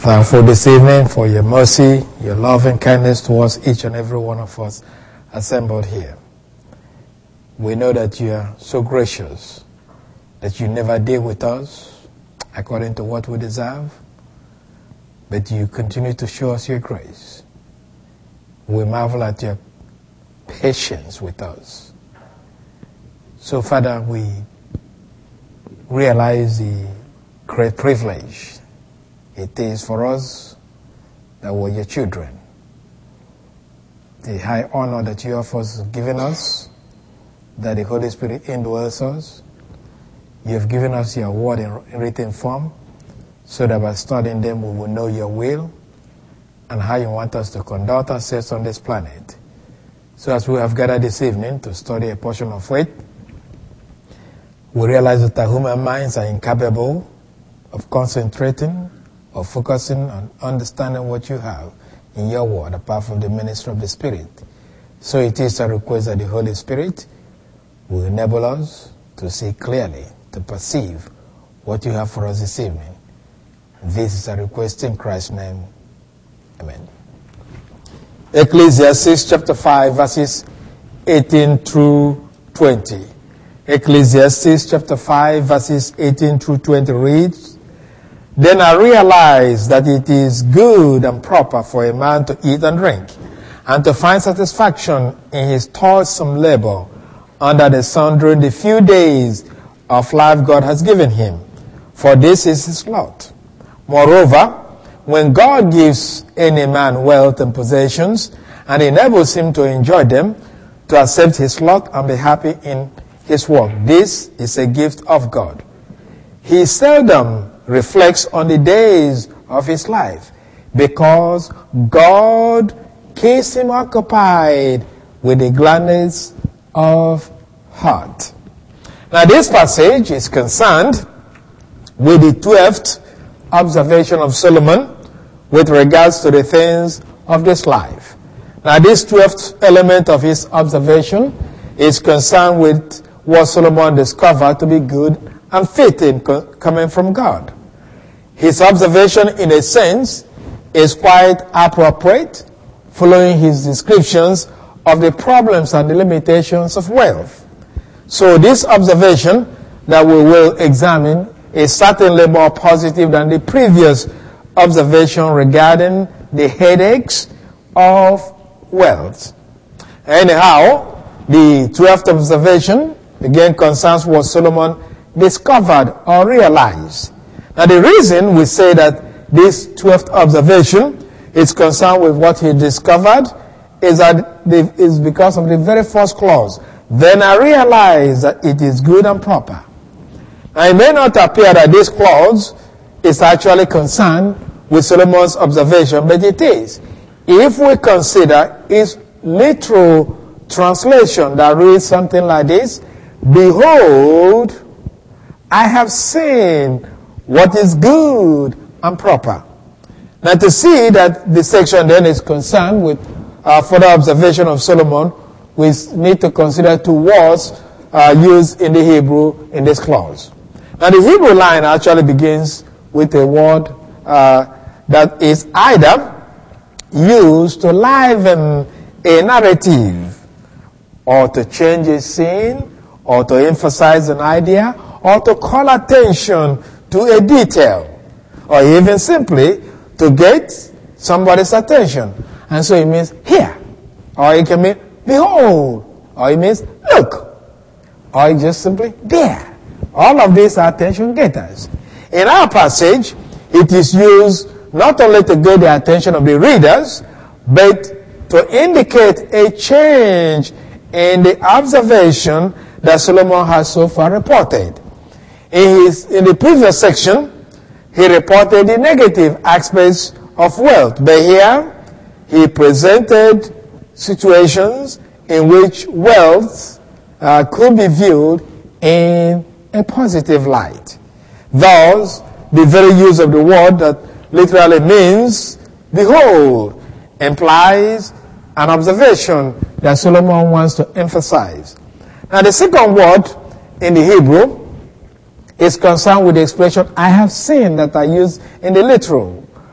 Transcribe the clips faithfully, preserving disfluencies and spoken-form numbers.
thankful this evening for your mercy, your love and kindness towards each and every one of us assembled here. We know that you are so gracious that you never deal with us according to what we deserve, but you continue to show us your grace. We marvel at your patience with us. So, Father, we realize the great privilege it is for us that we're your children. The high honor that you have given us, that the Holy Spirit indwells us. You have given us your word in written form, so that by studying them we will know your will and how you want us to conduct ourselves on this planet. So as we have gathered this evening to study a portion of faith, we realize that our human minds are incapable of concentrating or focusing on understanding what you have in your word apart from the ministry of the Spirit. So it is a request that the Holy Spirit will enable us to see clearly, to perceive what you have for us this evening. This is a request in Christ's name. Amen. Ecclesiastes chapter five, verses eighteen through twenty. Ecclesiastes chapter five, verses eighteen through twenty reads, "Then I realized that it is good and proper for a man to eat and drink, and to find satisfaction in his toilsome labor under the sun during the few days of life God has given him, for this is his lot. Moreover, when God gives any man wealth and possessions, and enables him to enjoy them, to accept his lot and be happy in his work, this is a gift of God. He seldom reflects on the days of his life, because God keeps him occupied with the gladness of heart." Now this passage is concerned with the twelfth observation of Solomon with regards to the things of this life. Now this twelfth element of his observation is concerned with what Solomon discovered to be good and fitting coming from God. His observation, in a sense, is quite appropriate, following his descriptions of the problems and the limitations of wealth. So this observation that we will examine is certainly more positive than the previous observation regarding the headaches of wealth. Anyhow, the twelfth observation again concerns what Solomon discovered or realized. Now the reason we say that this twelfth observation is concerned with what he discovered is that the, is because of the very first clause. "Then I realized that it is good and proper." Now it may not appear that this clause is actually concerned with Solomon's observation, but it is. If we consider its literal translation that reads something like this: "Behold, I have seen what is good and proper." Now to see that the section then is concerned with uh, further observation of Solomon, we need to consider two words uh, used in the Hebrew in this clause. Now the Hebrew line actually begins with a word uh, that is either used to liven a narrative, or to change a scene, or to emphasize an idea, or to call attention to a detail, or even simply to get somebody's attention. And so it means here, or it can mean behold, or it means look, or it just simply there. All of these are attention getters. In our passage, it is used not only to get the attention of the readers, but to indicate a change in the observation that Solomon has so far reported. In, his, in the previous section, he reported the negative aspects of wealth, but here he presented situations in which wealth uh, could be viewed in a positive light. Thus, the very use of the word that literally means behold implies an observation that Solomon wants to emphasize. Now the second word in the Hebrew is concerned with the expression "I have seen," that I use in the literal.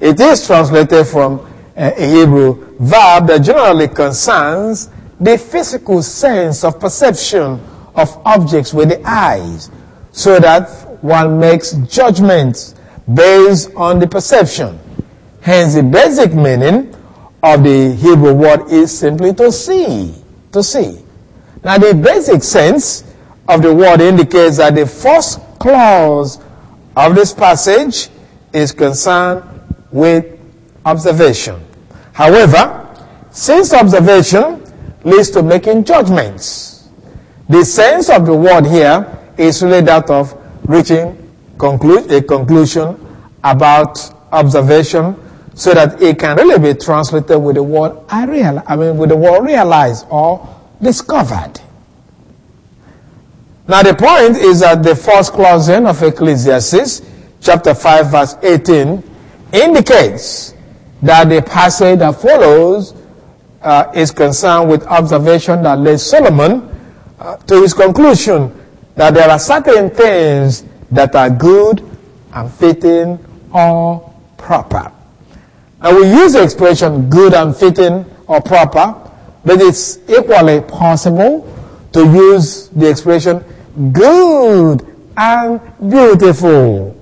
It is translated from uh, a Hebrew verb that generally concerns the physical sense of perception of objects with the eyes, so that one makes judgments based on the perception. Hence, the basic meaning of the Hebrew word is simply to see. To see. Now, the basic sense of the word indicates that the first clause of this passage is concerned with observation. However, since observation leads to making judgments, the sense of the word here is really that of reaching conclu- a conclusion about observation, so that it can really be translated with the word I real, I mean with the word realized or discovered. Now the point is that the first clause of Ecclesiastes chapter five verse eighteen indicates that the passage that follows uh, is concerned with observation that led Solomon uh, to his conclusion that there are certain things that are good and fitting or proper. Now we use the expression good and fitting or proper, but it's equally possible to use the expression good and beautiful,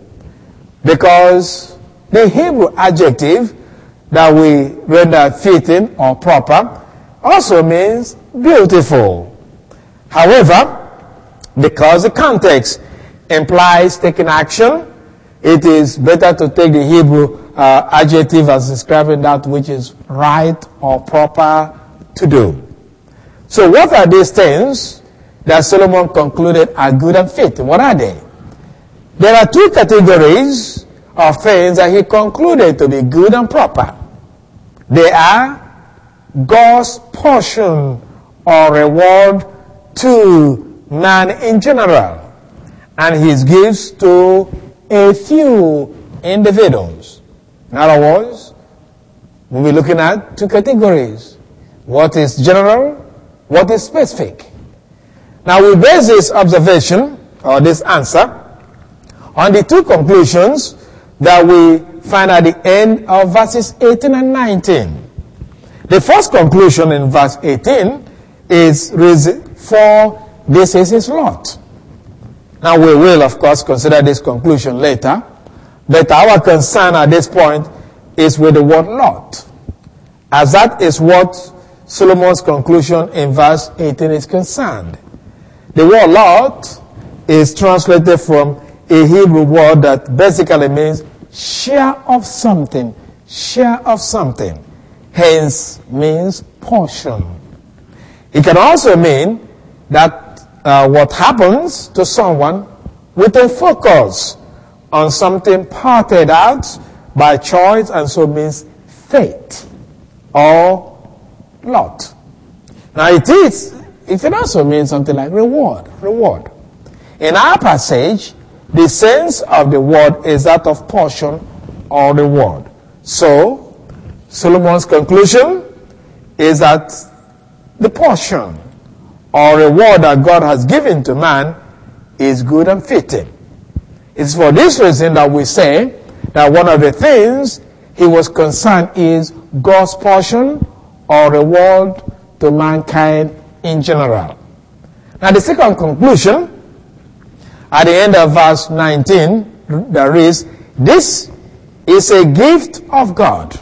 because the Hebrew adjective that we render fitting or proper also means beautiful. However, because the context implies taking action, it is better to take the Hebrew uh, adjective as describing that which is right or proper to do. So what are these things that Solomon concluded are good and fitting? What are they? There are two categories of things that he concluded to be good and proper. They are God's portion or reward to man in general, and his gifts to a few individuals. In other words, we'll be looking at two categories. What is general? What is specific? Now we base this observation, or this answer, on the two conclusions that we find at the end of verses eighteen and nineteen. The first conclusion in verse eighteen is, for this is his lot. Now we will, of course, consider this conclusion later, but our concern at this point is with the word lot, as that is what Solomon's conclusion in verse eighteen is concerned. The word lot is translated from a Hebrew word that basically means share of something, share of something, hence means portion. It can also mean that uh, what happens to someone with a focus on something parted out by choice, and so means fate or lot. Now it is, it can also mean something like reward, reward. In our passage, the sense of the word is that of portion or reward. So, Solomon's conclusion is that the portion or reward that God has given to man is good and fitting. It's for this reason that we say that one of the things he was concerned is God's portion or reward to mankind in general. Now the second conclusion at the end of verse nineteen, there is, this is a gift of God.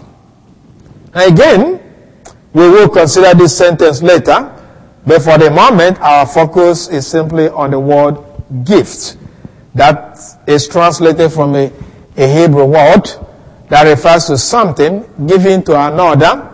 Now again, we will consider this sentence later, but for the moment, our focus is simply on the word gift. That is translated from a, a Hebrew word that refers to something given to another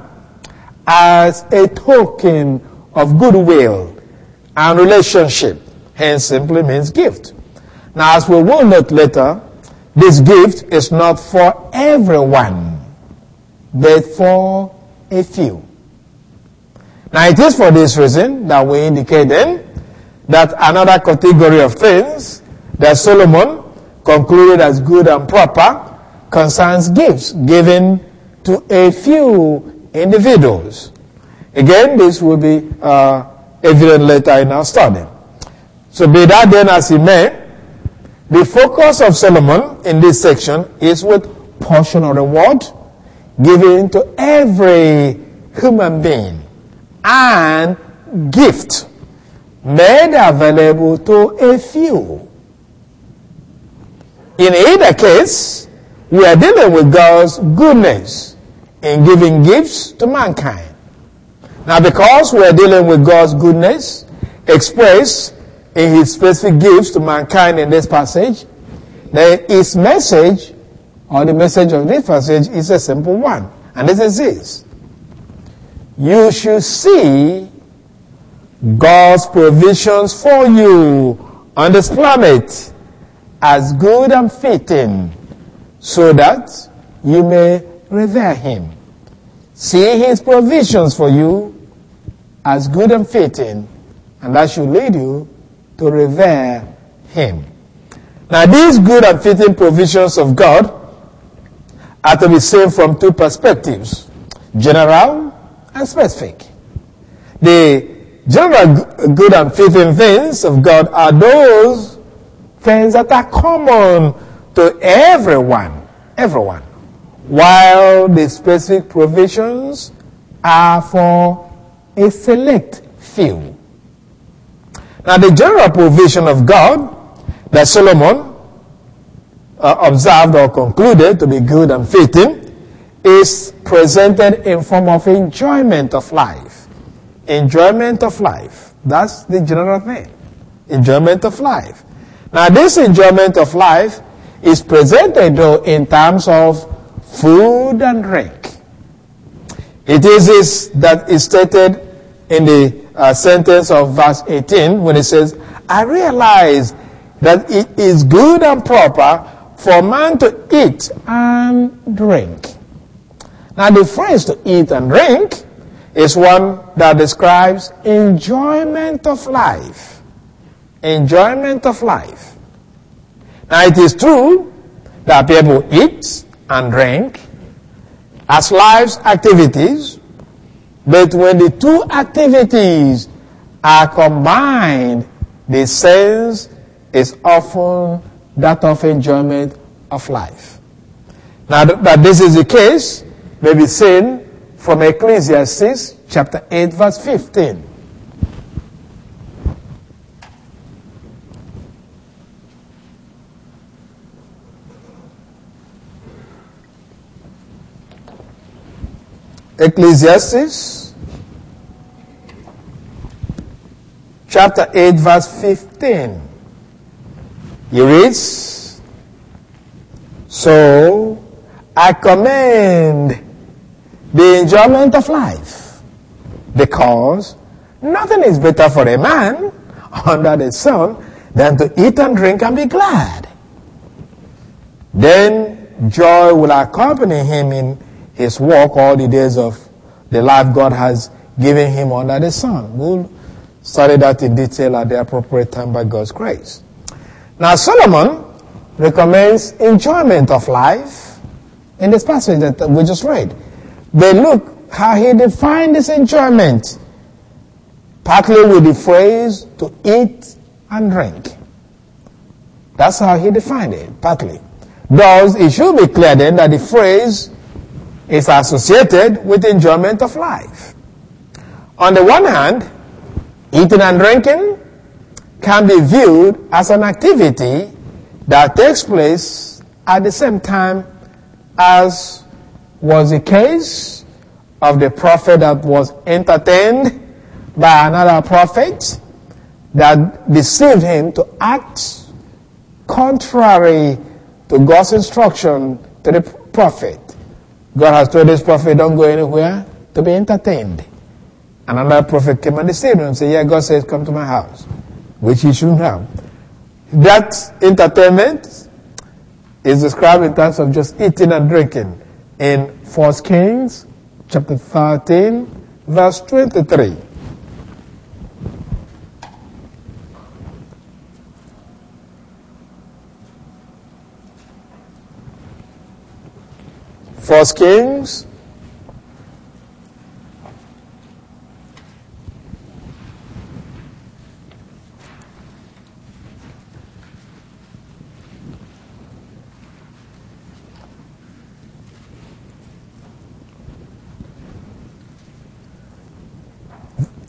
as a token of goodwill and relationship. Hence simply means gift. Now, as we will note later, this gift is not for everyone, but for a few. Now, it is for this reason that we indicate then that another category of things that Solomon concluded as good and proper concerns gifts given to a few individuals. Again, this will be uh, evident later in our study. So be that then as it may, the focus of Solomon in this section is with portion or reward given to every human being and gift made available to a few. In either case, we are dealing with God's goodness in giving gifts to mankind. Now, because we are dealing with God's goodness expressed in his specific gifts to mankind in this passage, then his message, or the message of this passage, is a simple one. And this is this. You should see God's provisions for you on this planet as good and fitting, so that you may revere him. See his provisions for you as good and fitting, and that should lead you to revere him. Now, these good and fitting provisions of God are to be seen from two perspectives, general and specific. The general good and fitting things of God are those things that are common to everyone, everyone, while the specific provisions are for a select few. Now, the general provision of God that Solomon uh, observed or concluded to be good and fitting is presented in form of enjoyment of life. Enjoyment of life. That's the general thing. Enjoyment of life. Now, this enjoyment of life is presented, though, in terms of food and drink. It is this that is stated in the uh, sentence of verse eighteen when it says, I realize that it is good and proper for man to eat and drink. Now, the phrase to eat and drink is one that describes enjoyment of life. Enjoyment of life. Now, it is true that people eat and drink as life's activities, but when the two activities are combined, the sense is often that of enjoyment of life. Now, that this is the case may be seen from Ecclesiastes chapter eight, verse fifteen. Ecclesiastes chapter eight, verse fifteen. He reads, So I commend the enjoyment of life, because nothing is better for a man under the sun than to eat and drink and be glad. Then joy will accompany him in his walk all the days of the life God has given him under the sun. We'll study that in detail at the appropriate time by God's grace. Now, Solomon recommends enjoyment of life in this passage that we just read. But look how he defined this enjoyment, partly with the phrase to eat and drink. That's how he defined it, partly. Thus, it should be clear then that the phrase is associated with enjoyment of life. On the one hand, eating and drinking can be viewed as an activity that takes place at the same time as was the case of the prophet that was entertained by another prophet that deceived him to act contrary to God's instruction to the prophet. God has told this prophet, don't go anywhere to be entertained. And another prophet came and deceived him and said, yeah, God says, come to my house, which he shouldn't have. That entertainment is described in terms of just eating and drinking in First Kings chapter thirteen, verse twenty-three. First Kings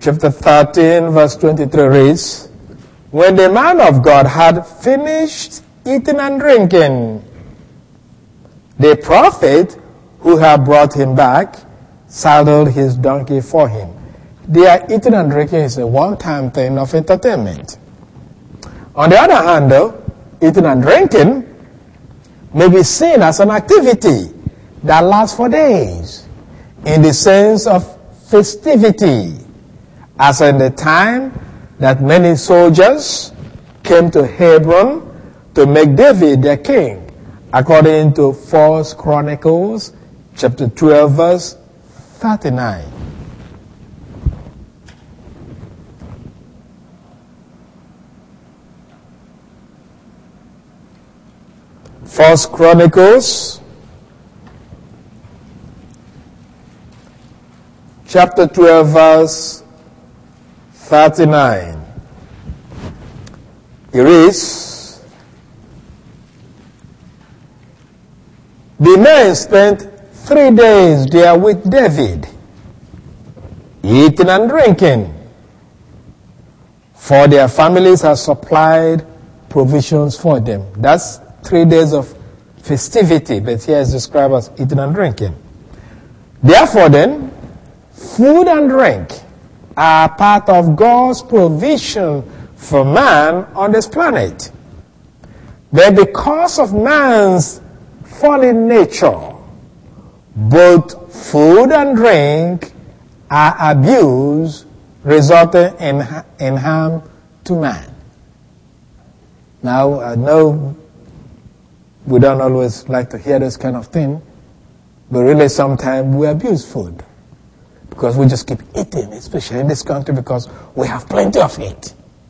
chapter thirteen, verse twenty-three reads, when the man of God had finished eating and drinking, the prophet who had brought him back saddled his donkey for him. Their eating and drinking is a one-time thing of entertainment. On the other hand, though, eating and drinking may be seen as an activity that lasts for days, in the sense of festivity, as in the time that many soldiers came to Hebron to make David their king, according to First Chronicles chapter twelve, verse thirty-nine. First Chronicles chapter twelve, verse thirty-nine. It reads, the men spent three days there with David, eating and drinking, for their families had supplied provisions for them. That's three days of festivity, but here is described as eating and drinking. Therefore then, food and drink are part of God's provision for man on this planet. But because of man's fallen nature, both food and drink are abused, resulting in, in harm to man. Now, I know we don't always like to hear this kind of thing, but really sometimes we abuse food because we just keep eating, especially in this country, because we have plenty of it.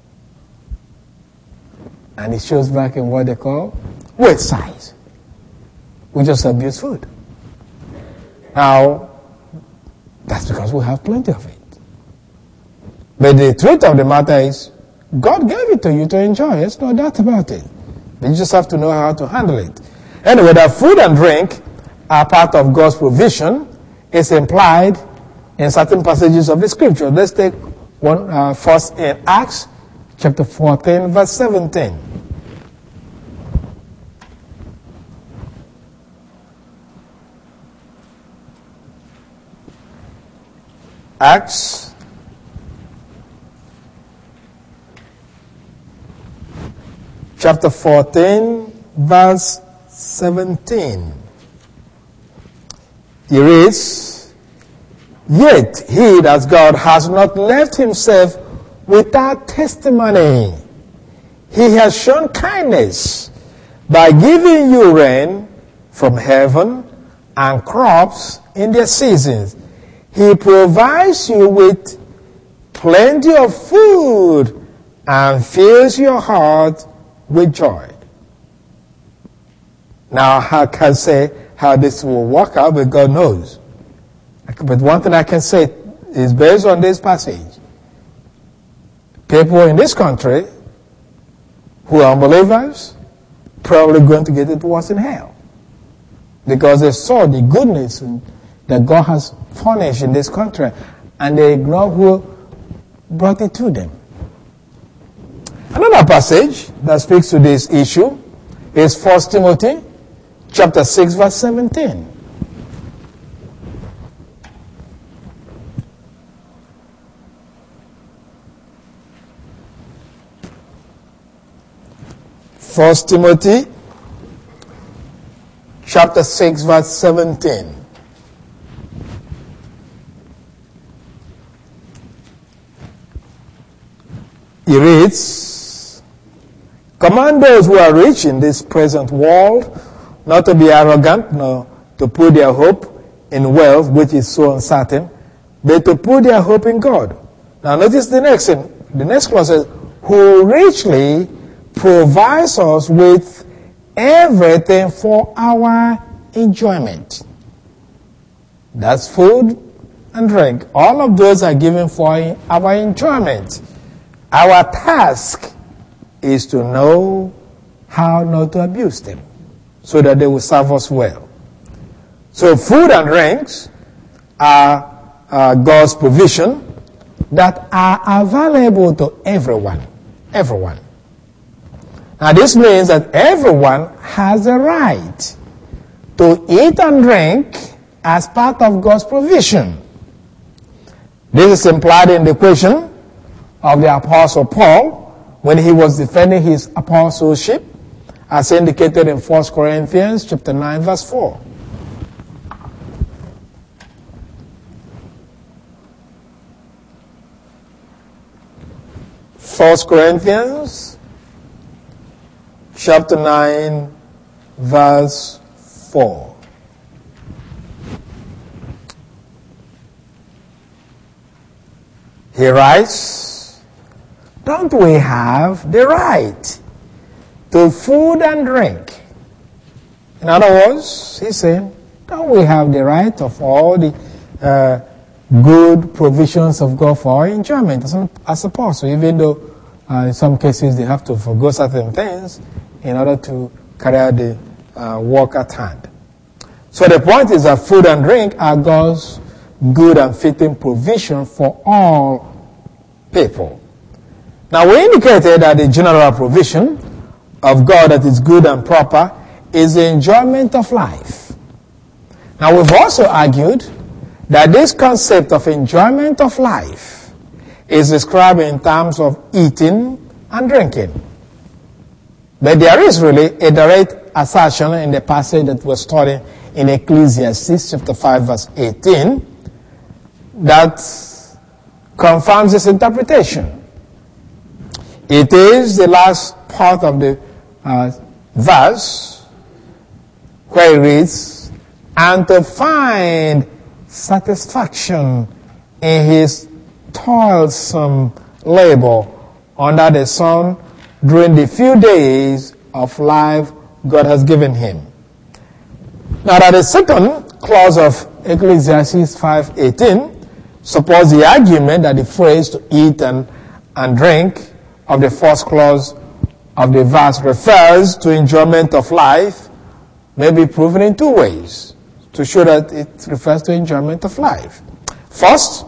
And it shows back in what they call weight size. We just abuse food. Now, that's because we have plenty of it. But the truth of the matter is, God gave it to you to enjoy. There's no doubt about it. But you just have to know how to handle it. Anyway, that food and drink are part of God's provision is implied in certain passages of the scripture. Let's take one uh, first in Acts chapter fourteen, verse seventeen. Acts chapter fourteen, verse seventeen. It reads, yet he, that God, has not left himself without testimony. He has shown kindness by giving you rain from heaven and crops in their seasons. He provides you with plenty of food and fills your heart with joy. Now, I can't say how this will work out, but God knows. But one thing I can say is based on this passage. People in this country who are unbelievers probably going to get it worse in hell. Because they saw the goodness that God has furnished in this country, and they ignore who brought it to them. Another passage that speaks to this issue is First Timothy chapter six, verse seventeen. First Timothy chapter six, verse seventeen. He reads, command those who are rich in this present world not to be arrogant, nor to put their hope in wealth, which is so uncertain, but to put their hope in God. Now notice the next thing. The next clause says, who richly provides us with everything for our enjoyment. That's food and drink. All of those are given for our enjoyment. Our task is to know how not to abuse them, so that they will serve us well. So food and drinks are uh, God's provision, that are available to everyone. Everyone. Now this means that everyone has a right to eat and drink as part of God's provision. This is implied in the question of the Apostle Paul when he was defending his apostleship, as indicated in First Corinthians chapter nine, verse four. First Corinthians chapter nine, verse four. He writes, don't we have the right to food and drink? In other words, he's saying, don't we have the right of all the uh, good provisions of God for our enjoyment as, as apostle, even though uh, in some cases they have to forgo certain things in order to carry out the uh, work at hand. So the point is that food and drink are God's good and fitting provision for all people. Now we indicated that the general provision of God that is good and proper is the enjoyment of life. Now we've also argued that this concept of enjoyment of life is described in terms of eating and drinking. But there is really a direct assertion in the passage that we're studying in Ecclesiastes chapter five verse eighteen that confirms this interpretation. It is the last part of the uh, verse where it reads, and to find satisfaction in his toilsome labor under the sun during the few days of life God has given him. Now that the second clause of Ecclesiastes five eighteen supports the argument that the phrase to eat and, and drink of the first clause of the verse refers to enjoyment of life may be proven in two ways to show that it refers to enjoyment of life. First,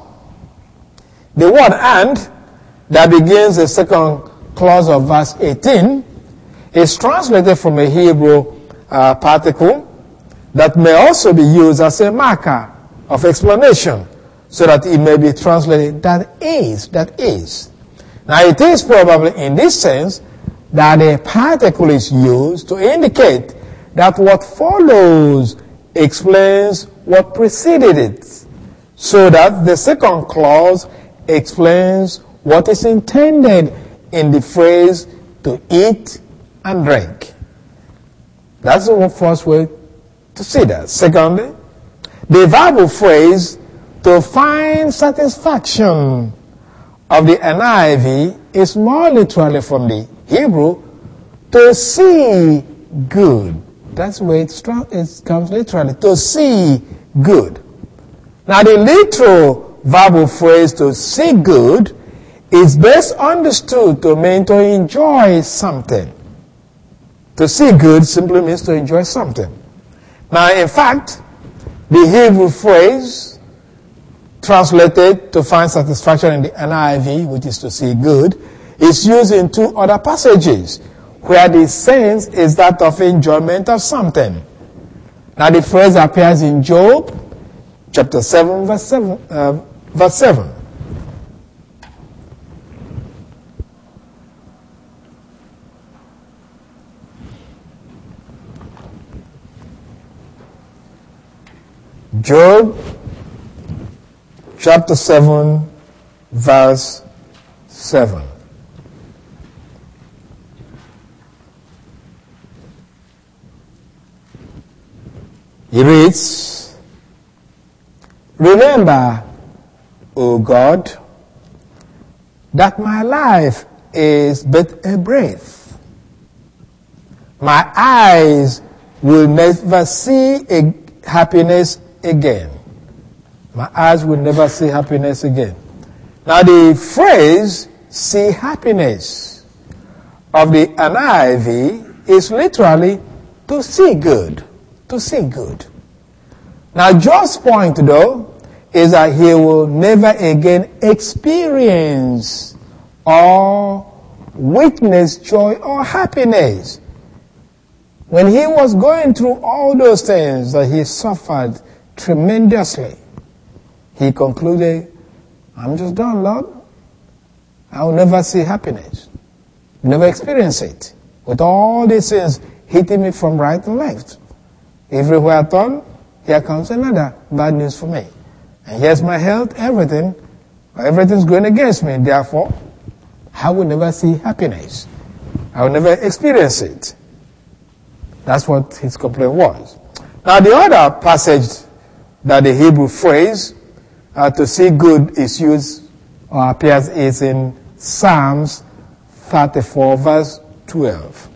the word and that begins the second clause of verse eighteen is translated from a Hebrew uh, particle that may also be used as a marker of explanation so that it may be translated that is, that is. Now it is probably in this sense that a particle is used to indicate that what follows explains what preceded it, so that the second clause explains what is intended in the phrase to eat and drink. That's the first way to see that. Secondly, the verbal phrase to find satisfaction of the N I V is more literally from the Hebrew to see good. That's where it, it comes literally, to see good. Now the literal verbal phrase to see good is best understood to mean to enjoy something. To see good simply means to enjoy something. Now in fact, the Hebrew phrase translated to find satisfaction in the N I V, which is to see good, is used in two other passages where the sense is that of enjoyment of something. Now the phrase appears in Job chapter seven verse seven. Uh, verse seven. Job chapter seven verse seven. He reads, remember, O God, that my life is but a breath. My eyes will never see a happiness again. My eyes will never see happiness again. Now the phrase, see happiness, of the N I V is literally to see good. To see good. Now Job's point though is that he will never again experience or witness joy or happiness. When he was going through all those things that he suffered tremendously, he concluded, I'm just done, Lord. I will never see happiness. Never experience it. With all these things hitting me from right and left. Everywhere I turn, here comes another bad news for me. And here's my health, everything. Everything's going against me. Therefore, I will never see happiness. I will never experience it. That's what his complaint was. Now the other passage that the Hebrew phrase uh, to see good is used or appears is in Psalms thirty-four verse twelve.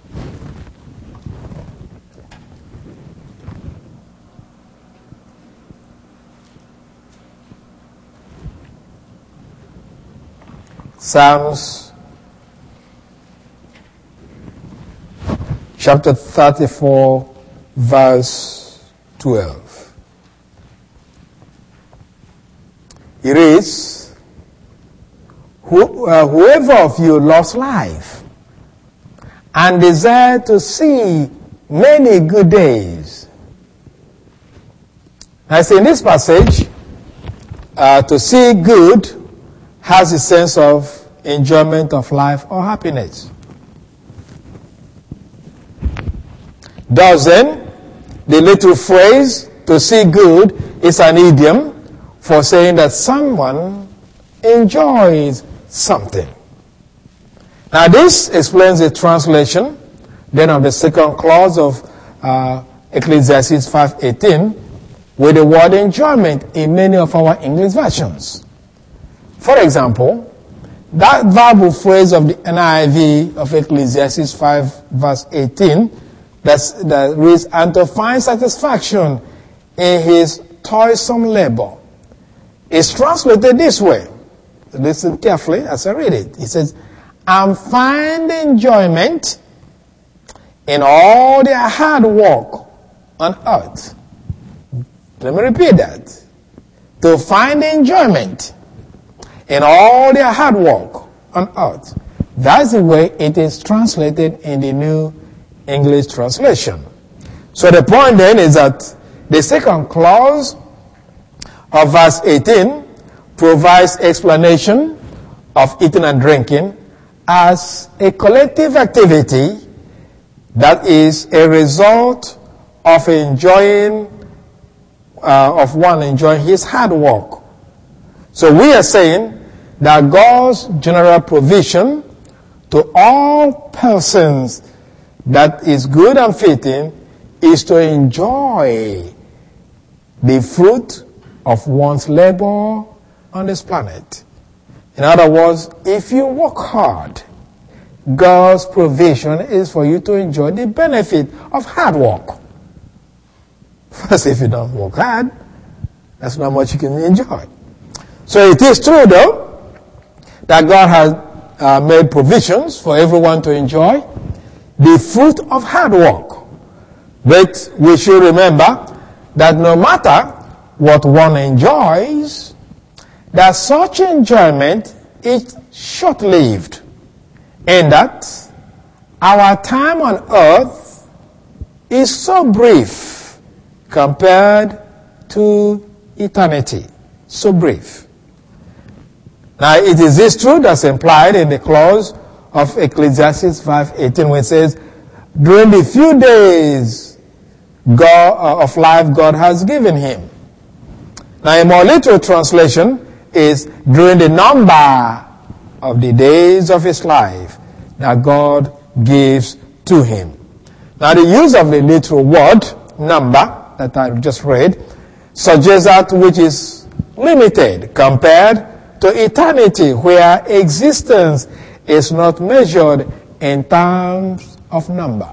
Psalms chapter thirty-four verse twelve. It reads, Who, uh, whoever of you loves life and desire to see many good days. I say in this passage, uh, to see good has a sense of enjoyment of life or happiness. Thus then, the little phrase, to see good, is an idiom for saying that someone enjoys something. Now this explains the translation then of the second clause of uh, Ecclesiastes five eighteen with the word enjoyment in many of our English versions. For example, that verbal phrase of the N I V of Ecclesiastes five verse eighteen that's, that reads, and to find satisfaction in his toilsome labor, is translated this way. Listen carefully as I read it. It says, and find enjoyment in all their hard work on earth. Let me repeat that. To find enjoyment in all their hard work on earth. That's the way it is translated in the New English translation. So the point then is that the second clause of verse eighteen provides explanation of eating and drinking as a collective activity that is a result of enjoying, uh, of one enjoying his hard work. So we are saying that God's general provision to all persons that is good and fitting is to enjoy the fruit of one's labor on this planet. In other words, if you work hard, God's provision is for you to enjoy the benefit of hard work. First, if you don't work hard, that's not much you can enjoy. So it is true, though, that God has uh, made provisions for everyone to enjoy the fruit of hard work. But we should remember that no matter what one enjoys, that such enjoyment is short-lived, and that our time on earth is so brief compared to eternity. So brief. Now, it is this truth that's implied in the clause of Ecclesiastes five eighteen, when it says, during the few days God, uh, of life God has given him. Now, a more literal translation is during the number of the days of his life that God gives to him. Now, the use of the literal word, number, that I just read, suggests that which is limited compared to eternity, where existence is not measured in terms of number.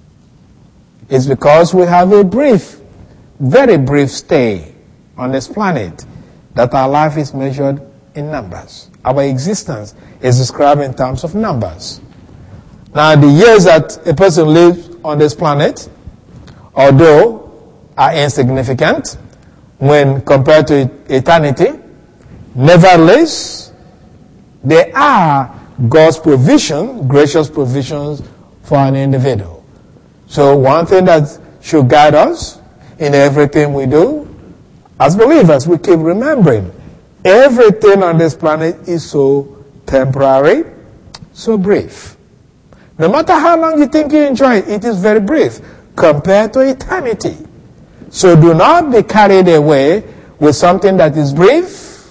It's because we have a brief, very brief stay on this planet that our life is measured in numbers. Our existence is described in terms of numbers. Now, the years that a person lives on this planet, although are insignificant, when compared to eternity. Nevertheless, they are God's provision, gracious provisions for an individual. So one thing that should guide us in everything we do, as believers, we keep remembering, everything on this planet is so temporary, so brief. No matter how long you think you enjoy it, it is very brief compared to eternity. So do not be carried away with something that is brief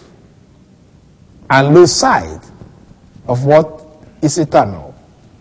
and lose sight of what is eternal.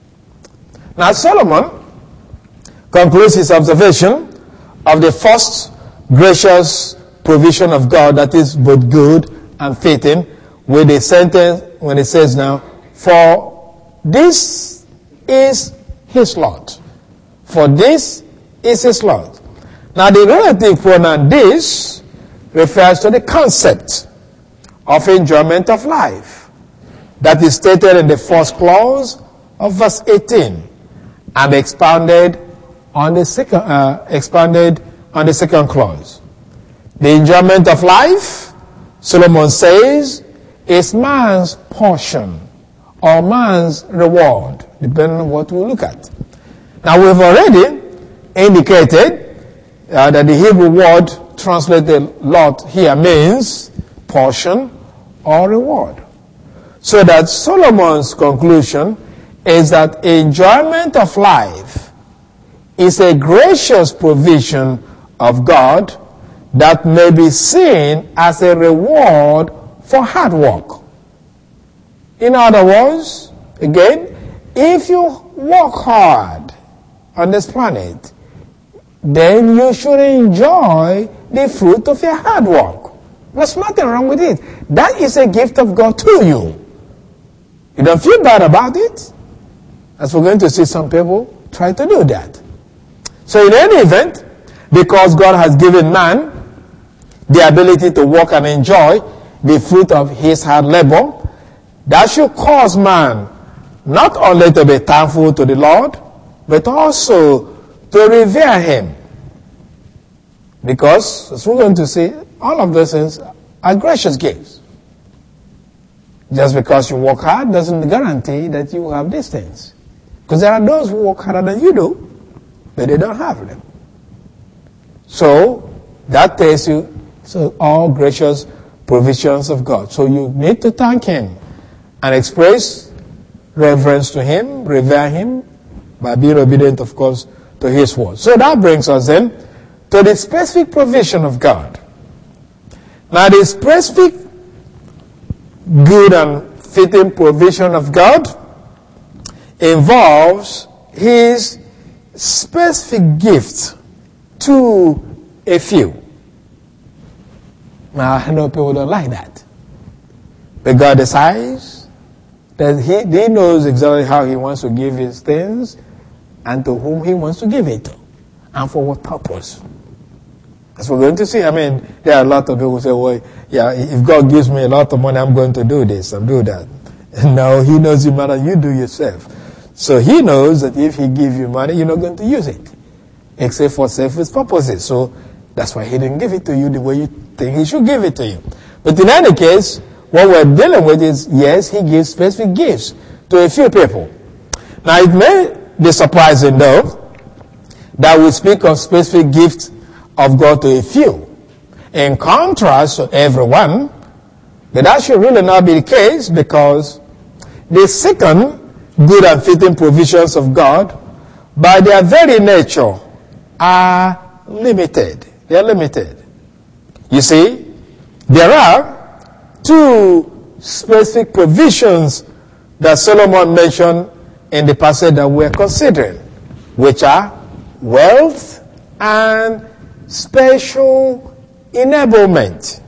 Now Solomon concludes his observation of the first gracious provision of God that is both good and fitting with a sentence when it says now, for this is his lot. For this is his lot. Now the relative pronoun this refers to the concept of enjoyment of life that is stated in the first clause of verse eighteen and expounded on the second, uh, expounded on the second clause. The enjoyment of life, Solomon says, is man's portion or man's reward, depending on what we look at. Now we've already indicated uh, that the Hebrew word translated lot here means portion or reward. So that Solomon's conclusion is that enjoyment of life is a gracious provision of God that may be seen as a reward for hard work. In other words, again, if you work hard on this planet, then you should enjoy the fruit of your hard work. There's nothing wrong with it. That is a gift of God to you. You don't feel bad about it. As we're going to see some people try to do that. So in any event, because God has given man the ability to work and enjoy the fruit of his hard labor, that should cause man not only to be thankful to the Lord, but also to revere him. Because, as we're going to see, all of those things are gracious gifts. Just because you work hard doesn't guarantee that you have these things. Because there are those who work harder than you do, but they don't have them. So, that tells you, so all gracious provisions of God. So you need to thank him and express reverence to him, revere him, by being obedient, of course, to his word. So that brings us then to the specific provision of God. Now the specific good and fitting provision of God involves his specific gift to a few. Now I know people don't like that. But God decides that he, he knows exactly how he wants to give his things and to whom he wants to give it to. And for what purpose. As we're going to see, I mean, there are a lot of people who say, well, yeah, if God gives me a lot of money, I'm going to do this and do that. No, he knows you better than you do yourself. So he knows that if he gives you money, you're not going to use it. Except for selfish purposes. So that's why he didn't give it to you the way you think he should give it to you. But in any case, what we're dealing with is, yes, he gives specific gifts to a few people. Now it may be surprising though, that we speak of specific gifts of God to a few, in contrast to everyone, but that should really not be the case, because the second good and fitting provisions of God, by their very nature, are limited. They are limited. You see, there are two specific provisions that Solomon mentioned in the passage that we're considering, which are wealth and special enablement.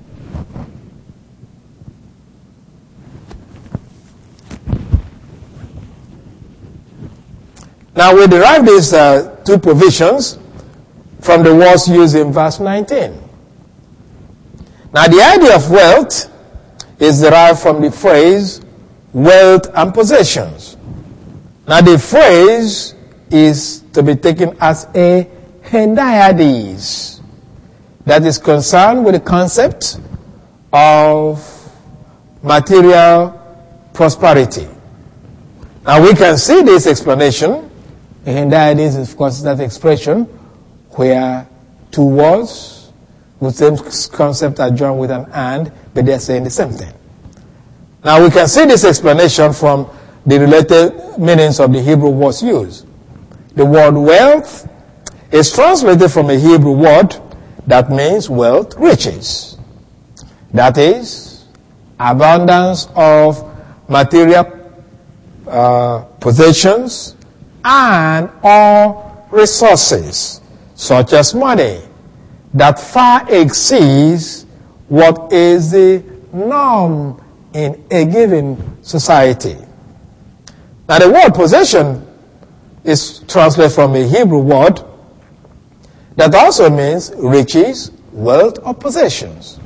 Now we derive these uh, two provisions from the words used in verse nineteen. Now the idea of wealth is derived from the phrase wealth and possessions. Now the phrase is to be taken as a hendiadys, that is concerned with the concept of material prosperity. Now we can see this explanation, and that is, of course, that expression where two words with the same concept are joined with an and, but they're saying the same thing. Now we can see this explanation from the related meanings of the Hebrew words used. The word wealth is translated from a Hebrew word that means wealth, riches. That is, abundance of material uh, possessions and or resources, such as money, that far exceeds what is the norm in a given society. Now the word possession is translated from a Hebrew word that also means riches, wealth, or possessions.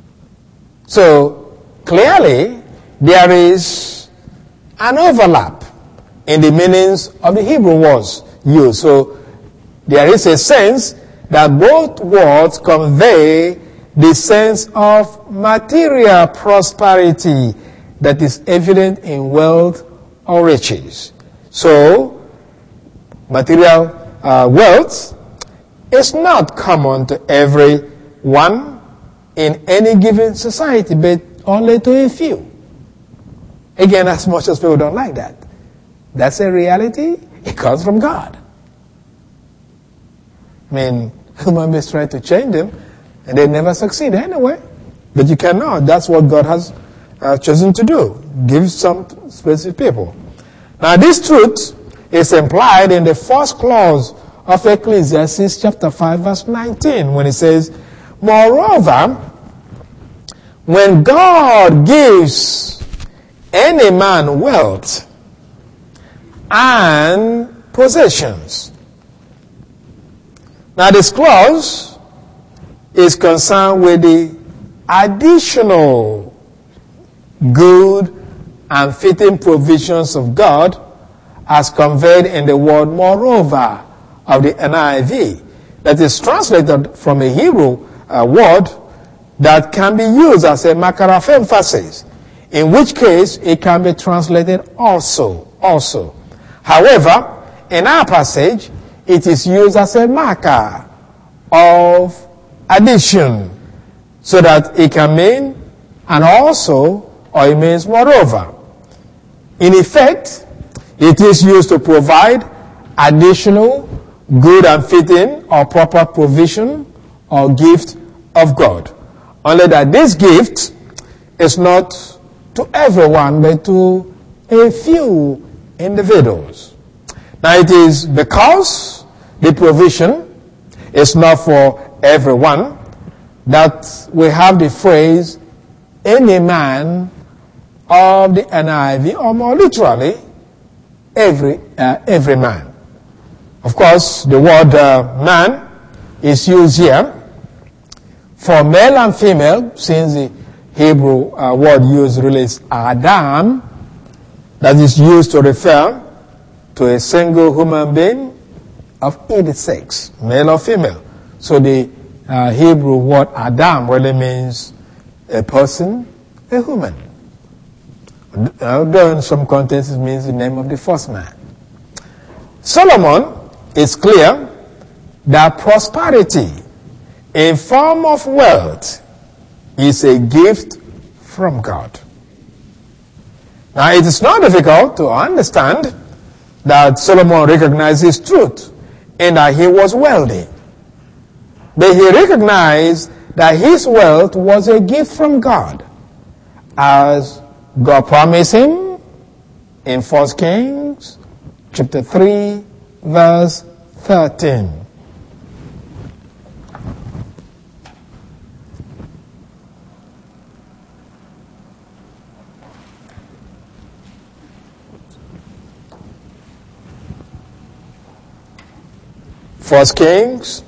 So clearly there is an overlap in the meanings of the Hebrew words used. So there is a sense that both words convey the sense of material prosperity that is evident in wealth or riches. So material uh, wealth is not common to everyone in any given society, but only to a few. Again, as much as people don't like that, that's a reality. It comes from God. I mean, human beings try to change them, and they never succeed anyway. But you cannot. That's what God has uh, chosen to do. Give some specific people. Now, this truth is implied in the first clause of Ecclesiastes chapter five, verse nineteen, when it says, moreover, when God gives any man wealth and possessions. Now this clause is concerned with the additional good and fitting provisions of God as conveyed in the word moreover of the N I V, that is translated from a Hebrew uh, word that can be used as a marker of emphasis, in which case it can be translated also, also. However, in our passage, it is used as a marker of addition, so that it can mean and also, or it means moreover. In effect, it is used to provide additional good and fitting or proper provision or gift of God. Only that this gift is not to everyone, but to a few individuals. Now it is because the provision is not for everyone that we have the phrase, any man of the N I V, or more literally, every, uh, every man. Of course, the word uh, man is used here for male and female, since the Hebrew uh, word used really is Adam, that is used to refer to a single human being of either sex, male or female. So the uh, Hebrew word Adam really means a person, a human. Although in some contexts it means the name of the first man. Solomon is clear that prosperity in form of wealth is a gift from God. Now it is not difficult to understand that Solomon recognizes truth in that he was wealthy. But he recognized that his wealth was a gift from God, as God promised him in First Kings chapter three, verse thirteen. First Kings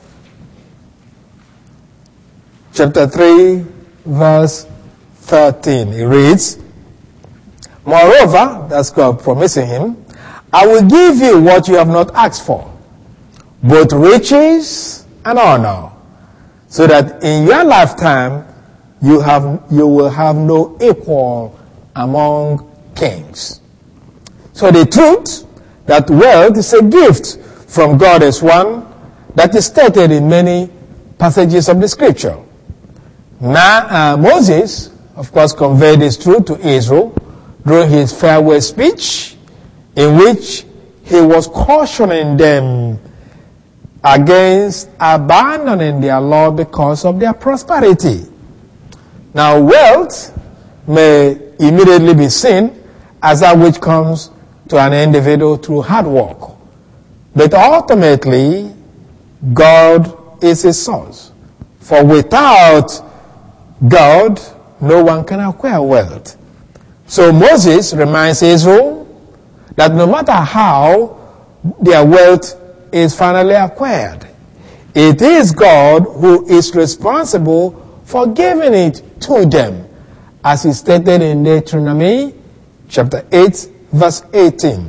chapter three, verse thirteen. It reads, moreover, that's God promising him, I will give you what you have not asked for, both riches and honor, so that in your lifetime you have you will have no equal among kings. So the truth that wealth is a gift from God is one that is stated in many passages of the scripture. Now, uh, Moses, of course, conveyed this truth to Israel during his farewell speech, in which he was cautioning them against abandoning their Lord because of their prosperity. Now, wealth may immediately be seen as that which comes to an individual through hard work. But ultimately, God is his source. For without God, no one can acquire wealth. So Moses reminds Israel that no matter how their wealth is finally acquired, it is God who is responsible for giving it to them, as is stated in Deuteronomy chapter eight, verse eighteen.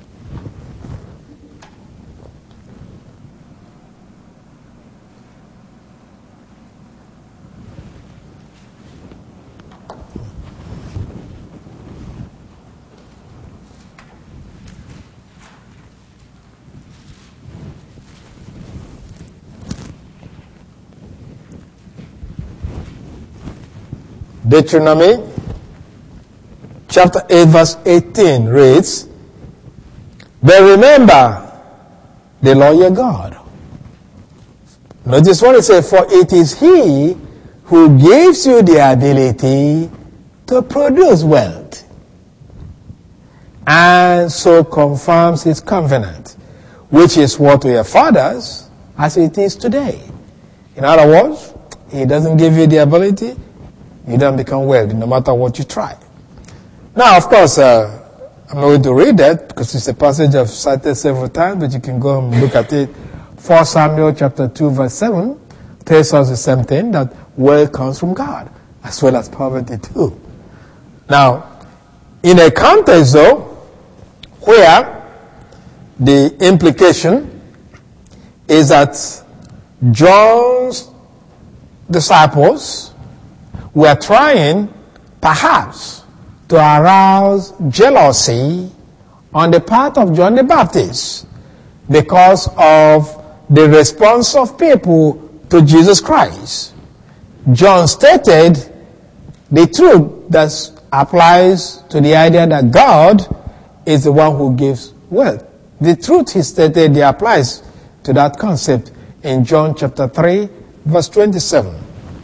Deuteronomy chapter eight verse eighteen reads, "But remember the Lord your God." Notice what it says, "For it is he who gives you the ability to produce wealth, and so confirms his covenant, which is what to your fathers as it is today." In other words, he doesn't give you the ability, you don't become wealthy no matter what you try. Now, of course, uh, I'm not going to read that because it's a passage I've cited several times, but you can go and look at it. First Samuel chapter two verse seven tells us the same thing, that wealth comes from God as well as poverty too. Now, in a context though, where the implication is that John's disciples were trying, perhaps, to arouse jealousy on the part of John the Baptist because of the response of people to Jesus Christ. John stated the truth that applies to the idea that God is the one who gives wealth. The truth he stated that applies to that concept in John chapter three, verse twenty-seven.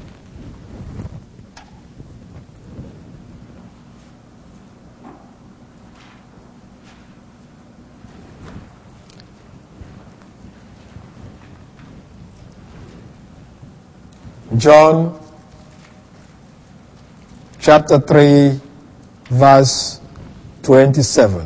John chapter three, verse twenty-seven.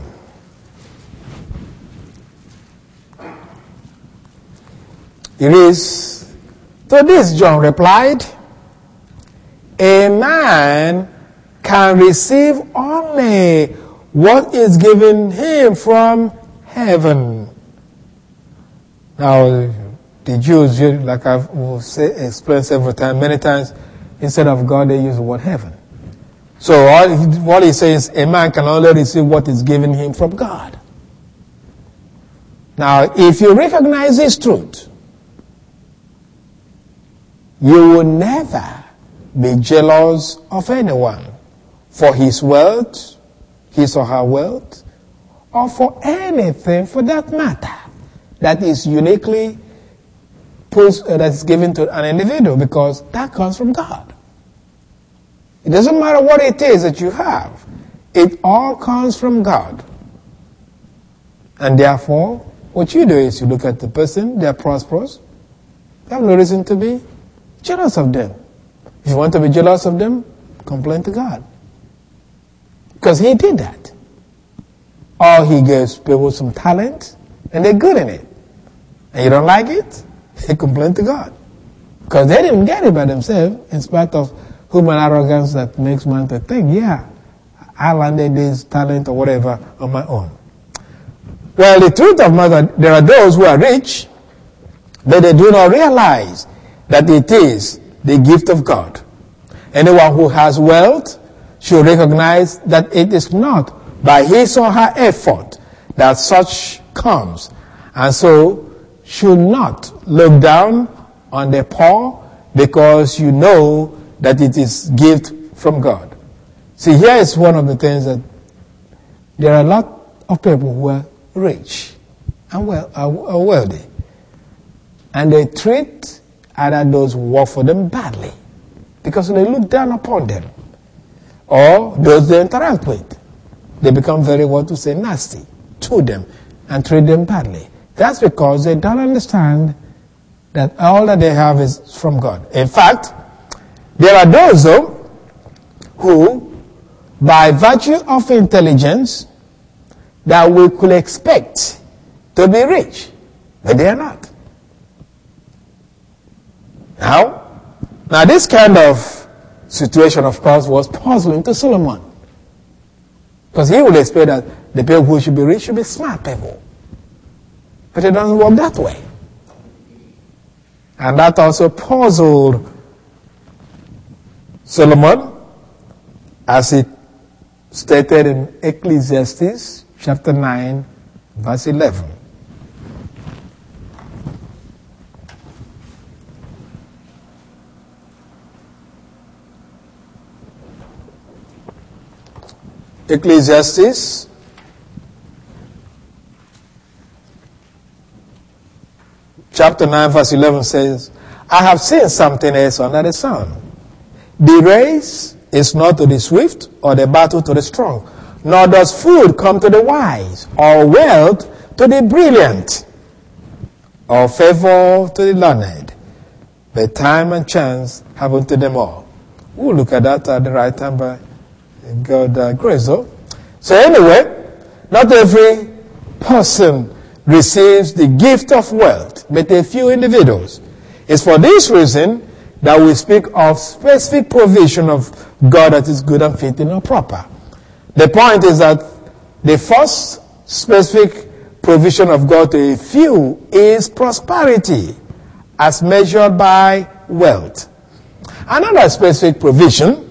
It is, to this John replied, "A man can receive only what is given him from heaven." Now, the Jews, like I've say, explained several times, many times, instead of God, they use the word heaven. So all, what he says, a man can only receive what is given him from God. Now, if you recognize this truth, you will never be jealous of anyone for his wealth, his or her wealth, or for anything for that matter that is uniquely put, uh, that is given to an individual, because that comes from God. It doesn't matter what it is that you have. It all comes from God. And therefore, what you do is you look at the person, they are prosperous. You have no reason to be jealous of them. If you want to be jealous of them, complain to God. Because he did that. Or he gives people some talent, and they're good in it. And you don't like it, they complain to God. Because they didn't get it by themselves, in spite of human arrogance that makes man to think, yeah, I landed this talent or whatever on my own. Well, the truth of matter, there are those who are rich, but they do not realize that it is the gift of God. Anyone who has wealth should recognize that it is not by his or her effort that such comes, and so should not look down on the poor because you know that it is gift from God. See, here is one of the things that there are a lot of people who are rich and well, are wealthy, and they treat either those who work for them badly because they look down upon them, or those they interact with. They become very, what to say, nasty to them and treat them badly. That's because they don't understand that all that they have is from God. In fact, there are those, though, who, by virtue of intelligence, that we could expect to be rich, but they are not. Now, now this kind of situation, of course, was puzzling to Solomon, because he would expect that the people who should be rich should be smart people. But it doesn't work that way. And that also puzzled Solomon, as it stated in Ecclesiastes chapter nine, verse eleven. Ecclesiastes chapter nine, verse eleven says, I have seen something else under the sun. The race is not to the swift, or the battle to the strong, nor does food come to the wise, or wealth to the brilliant, or favor to the learned, but time and chance happen to them all. We'll look at that at the right time by God uh, grace, though. So anyway, not every person receives the gift of wealth, but a few individuals. It's for this reason that we speak of specific provision of God that is good and fitting and proper. The point is that the first specific provision of God to a few is prosperity, as measured by wealth. Another specific provision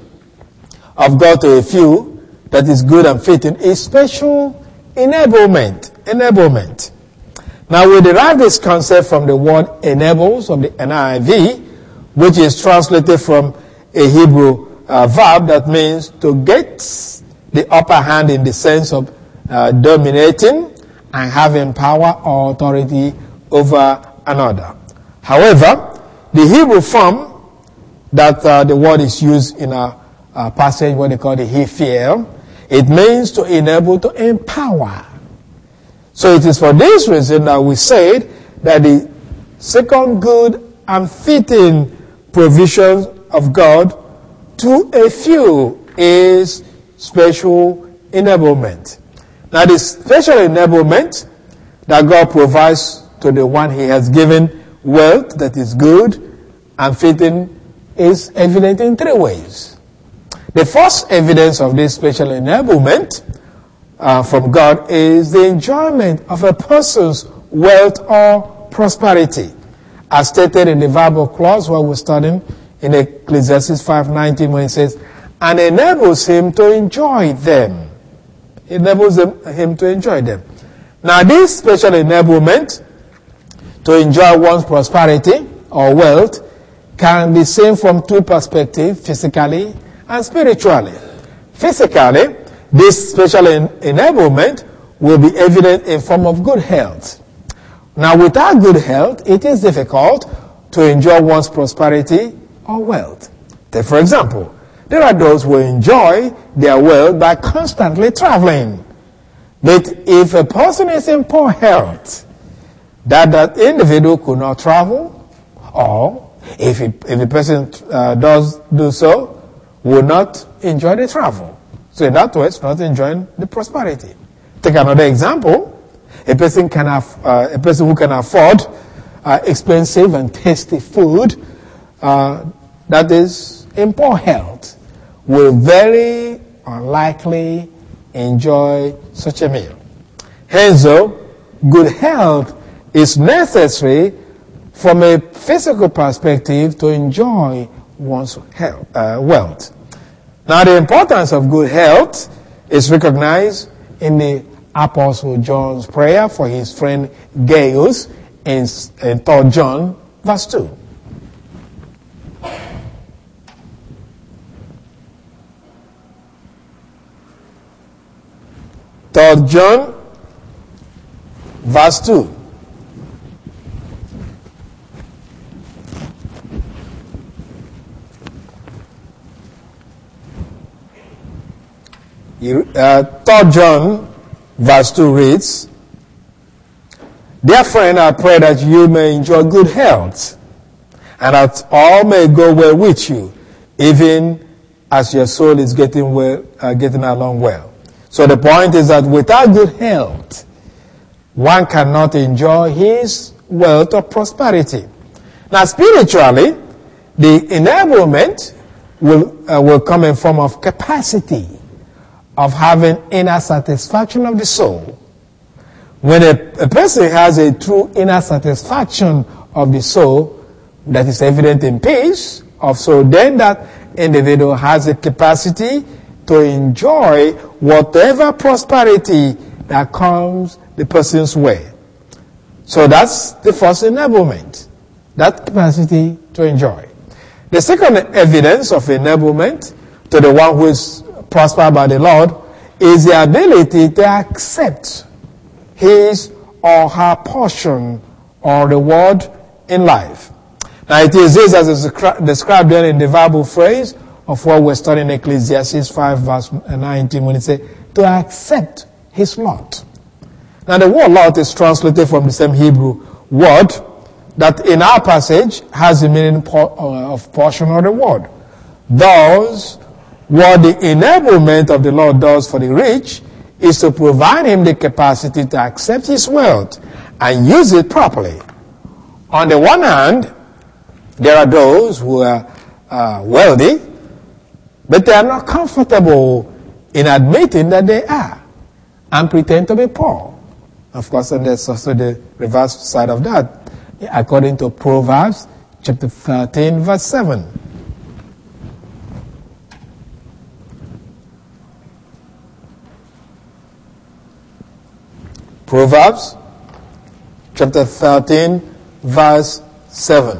of God to a few that is good and fitting is special enablement. Enablement. Now we derive this concept from the word enables of the N I V, which is translated from a Hebrew uh, verb that means to get the upper hand in the sense of uh, dominating and having power or authority over another. However, the Hebrew form that uh, the word is used in a, a passage, what they call the Hephiel, it means to enable, to empower. So it is for this reason that we said that the second good and fitting provision of God to a few is special enablement. Now the special enablement that God provides to the one he has given wealth that is good and fitting is evident in three ways. The first evidence of this special enablement uh, from God is the enjoyment of a person's wealth or prosperity, as stated in the verbal clause where we're studying in Ecclesiastes five nineteen, when it says, and enables him to enjoy them. Enables him, him to enjoy them. Now this special enablement to enjoy one's prosperity or wealth can be seen from two perspectives, physically and spiritually. Physically, this special en- enablement will be evident in form of good health. Now without good health, it is difficult to enjoy one's prosperity or wealth. Take for example, there are those who enjoy their wealth by constantly traveling. But if a person is in poor health, that that individual could not travel, or if he, if a person uh, does do so, will not enjoy the travel. So in that way, it's not enjoying the prosperity. Take another example. A person can have, uh, a person who can afford uh, expensive and tasty food uh, that is in poor health will very unlikely enjoy such a meal. Hence, though, good health is necessary from a physical perspective to enjoy one's health, uh, wealth. Now, the importance of good health is recognized in the Apostle John's prayer for his friend Gaius in, in Third John, verse two. Third John, verse two. Uh, Third John, verse two reads, "Dear friend, I pray that you may enjoy good health, and that all may go well with you, even as your soul is getting well, uh, getting along well." So the point is that without good health, one cannot enjoy his wealth or prosperity. Now, spiritually, the enablement will uh, will come in form of capacity of having inner satisfaction of the soul. When a, a person has a true inner satisfaction of the soul that is evident in peace of soul, then that individual has a capacity to enjoy whatever prosperity that comes the person's way. So that's the first enablement, that capacity to enjoy. The second evidence of enablement to the one who is prospered by the Lord is the ability to accept his or her portion or reward in life. Now it is this as is described there in the verbal phrase of what we're studying in Ecclesiastes five verse nineteen when it says to accept his lot. Now the word lot is translated from the same Hebrew word that in our passage has the meaning of portion or reward. Thus, what the enablement of the Lord does for the rich is to provide him the capacity to accept his wealth and use it properly. On the one hand, there are those who are uh, wealthy, but they are not comfortable in admitting that they are and pretend to be poor. Of course, and there's also the reverse side of that, according to Proverbs chapter thirteen, verse seven. Proverbs chapter thirteen, verse seven.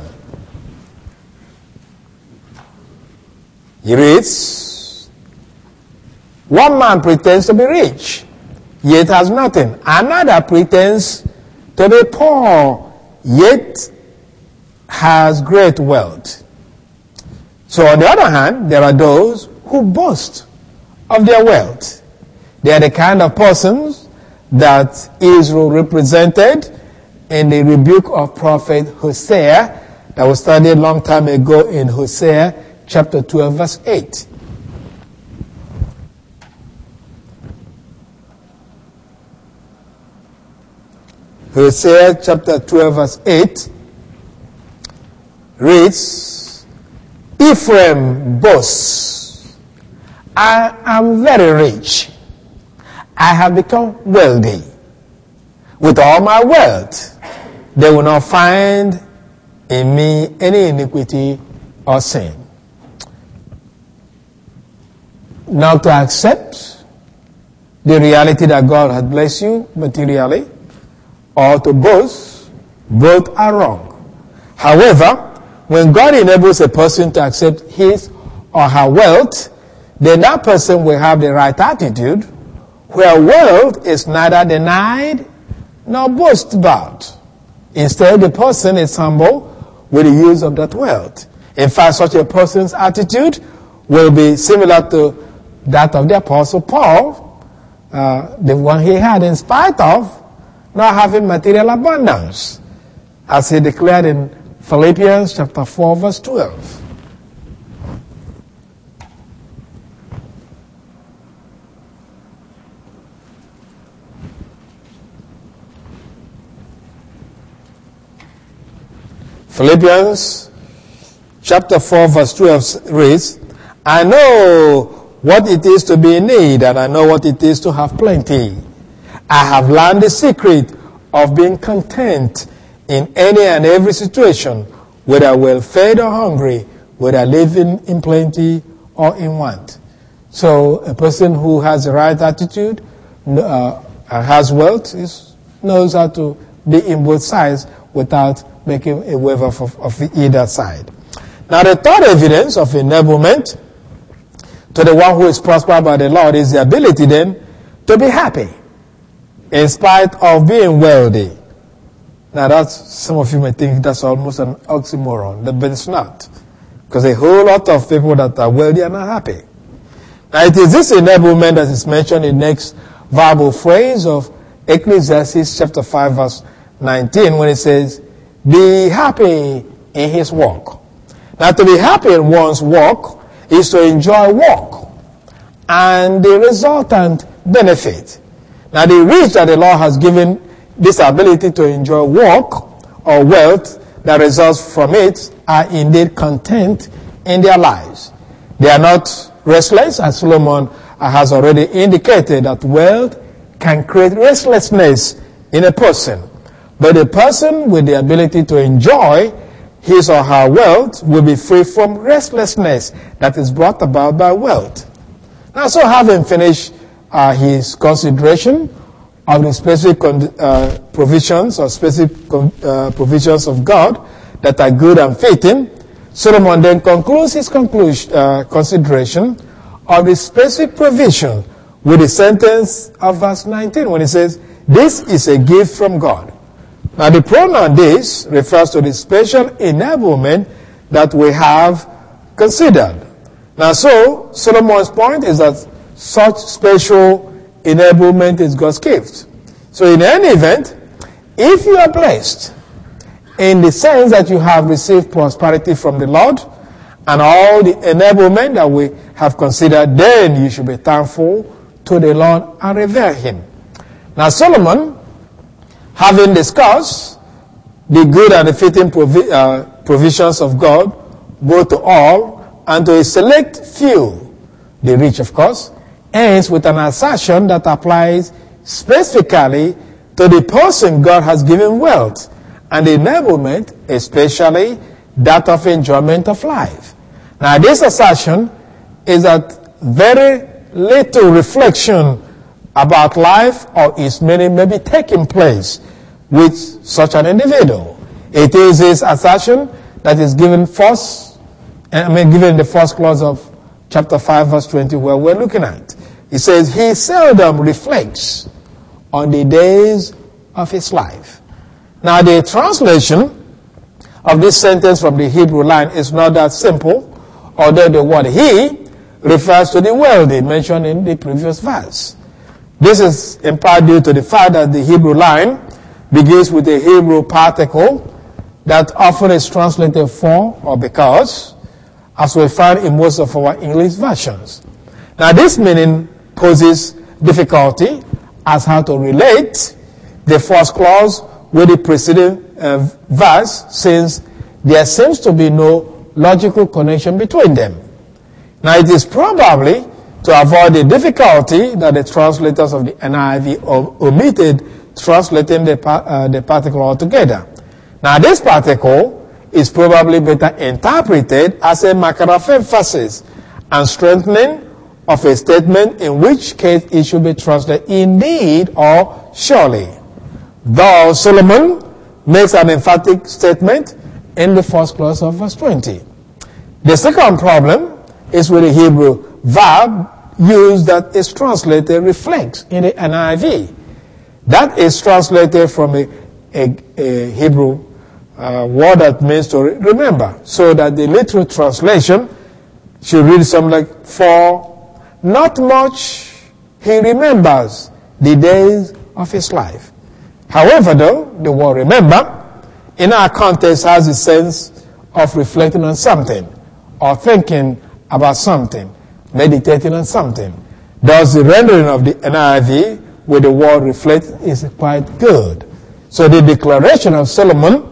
He reads, "One man pretends to be rich, yet has nothing. Another pretends to be poor, yet has great wealth." So on the other hand, there are those who boast of their wealth. They are the kind of persons that Israel represented in the rebuke of prophet Hosea that was studied a long time ago in Hosea chapter twelve verse eight. Hosea chapter twelve verse eight reads, "Ephraim boasts, I am very rich. I have become wealthy. With all my wealth, they will not find in me any iniquity or sin." Now to accept the reality that God has blessed you materially, or to boast, both are wrong. However, when God enables a person to accept his or her wealth, then that person will have the right attitude, where wealth is neither denied nor boasted about. Instead, the person is humble with the use of that wealth. In fact, such a person's attitude will be similar to that of the Apostle Paul, uh, the one he had in spite of not having material abundance, as he declared in Philippians chapter four verse twelve. Philippians chapter four verse twelve reads, "I know what it is to be in need, and I know what it is to have plenty. I have learned the secret of being content in any and every situation, whether well-fed or hungry, whether living in plenty or in want. So a person who has the right attitude uh, and has wealth is, knows how to be in both sides without making a waver of, of either side. Now the third evidence of enablement to the one who is prospered by the Lord is the ability then to be happy in spite of being wealthy. Now that's, some of you may think that's almost an oxymoron, but it's not. Because a whole lot of people that are wealthy are not happy. Now it is this enablement that is mentioned in the next verbal phrase of Ecclesiastes chapter five verse nineteen when it says, be happy in his work. Now to be happy in one's work is to enjoy work and the resultant benefit. Now the rich that the Lord has given this ability to enjoy work or wealth that results from it are indeed content in their lives. They are not restless, as Solomon has already indicated that wealth can create restlessness in a person. But a person with the ability to enjoy his or her wealth will be free from restlessness that is brought about by wealth. Now, so having finished uh, his consideration of the specific con- uh, provisions or specific con- uh, provisions of God that are good and fitting, Solomon then concludes his conclusion, uh, consideration of the specific provision with the sentence of verse nineteen when he says, this is a gift from God. Now the pronoun this refers to the special enablement that we have considered. Now so, Solomon's point is that such special enablement is God's gift. So in any event, if you are blessed in the sense that you have received prosperity from the Lord and all the enablement that we have considered, then you should be thankful to the Lord and revere him. Now Solomon, having discussed the good and the fitting provi- uh, provisions of God, both to all and to a select few, the rich of course, ends with an assertion that applies specifically to the person God has given wealth and enablement, especially that of enjoyment of life. Now this assertion is that very little reflection about life or its meaning may be taking place with such an individual. It is this assertion that is given first, I mean given in the first clause of chapter five verse twenty where we're looking at. It says, he seldom reflects on the days of his life. Now the translation of this sentence from the Hebrew line is not that simple, although the word he refers to the wealthy mentioned in the previous verse. This is in part due to the fact that the Hebrew line begins with a Hebrew particle that often is translated for or because, as we find in most of our English versions. Now this meaning poses difficulty as how to relate the first clause with the preceding uh, verse, since there seems to be no logical connection between them. Now it is probably to avoid the difficulty that the translators of the N I V omitted translating the, uh, the particle altogether. Now this particle is probably better interpreted as a marker of emphasis and strengthening of a statement, in which case it should be translated indeed or surely. Though Solomon makes an emphatic statement in the first clause of verse twenty. The second problem is with the Hebrew verb used that is translated reflects in the N I V. That is translated from a, a, a Hebrew uh, word that means to re- remember. So that the literal translation should read something like, for not much he remembers the days of his life. However, though, the word remember in our context has a sense of reflecting on something or thinking about something, meditating on something. Thus, the rendering of the N I V with the word reflect is quite good. So the declaration of Solomon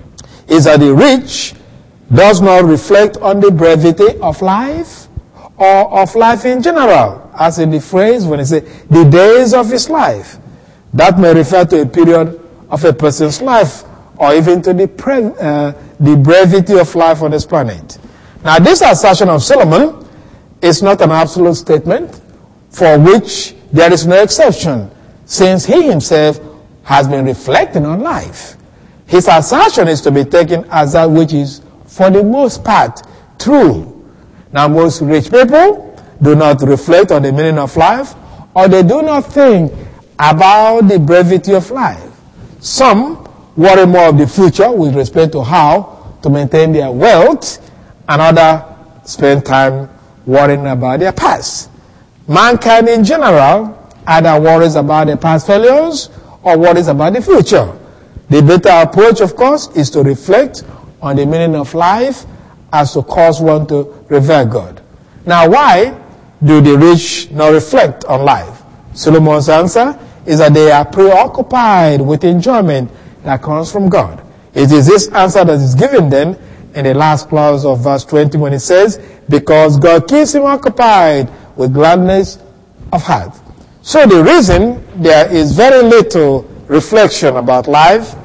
is that the rich does not reflect on the brevity of life or of life in general, as in the phrase when it says the days of his life. That may refer to a period of a person's life or even to the, pre- uh, the brevity of life on this planet. Now, this assertion of Solomon is not an absolute statement for which there is no exception, since he himself has been reflecting on life. His assertion is to be taken as that which is, for the most part, true. Now, most rich people do not reflect on the meaning of life, or they do not think about the brevity of life. Some worry more of the future with respect to how to maintain their wealth, and others spend time worrying about their past. Mankind in general either worries about their past failures or worries about the future. The better approach, of course, is to reflect on the meaning of life as to cause one to revere God. Now, why do the rich not reflect on life? Solomon's answer is that they are preoccupied with enjoyment that comes from God. It is this answer that is given then in the last clause of verse twenty when it says, because God keeps him occupied with gladness of heart. So the reason there is very little reflection about life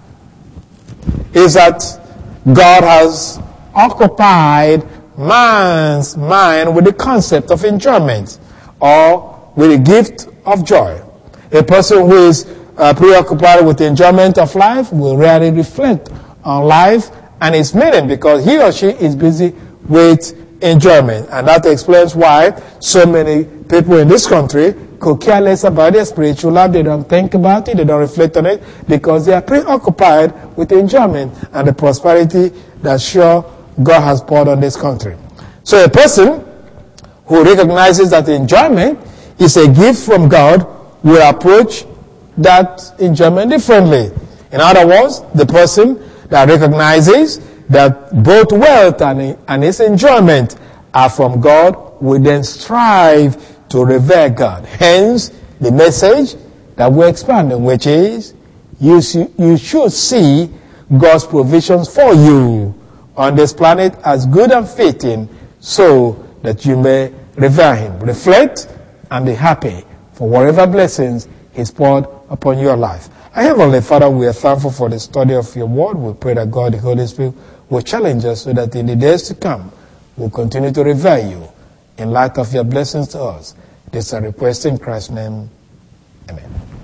is that God has occupied man's mind with the concept of enjoyment or with the gift of joy. A person who is uh, preoccupied with the enjoyment of life will rarely reflect on life and its meaning because he or she is busy with enjoyment. And that explains why so many people in this country could care less about their spiritual life. They don't think about it, they don't reflect on it because they are preoccupied with enjoyment and the prosperity that sure God has poured on this country. So a person who recognizes that enjoyment is a gift from God will approach that enjoyment differently. In other words, the person that recognizes that both wealth and, and its enjoyment are from God will then strive to revere God. Hence, the message that we're expanding, which is, you, see, you should see God's provisions for you on this planet as good and fitting so that you may revere Him. Reflect and be happy for whatever blessings He's poured upon your life. Our Heavenly Father, we are thankful for the study of your word. We pray that God, the Holy Spirit, will challenge us so that in the days to come, we'll continue to revere you in light of your blessings to us. This is a request in Christ's name. Amen.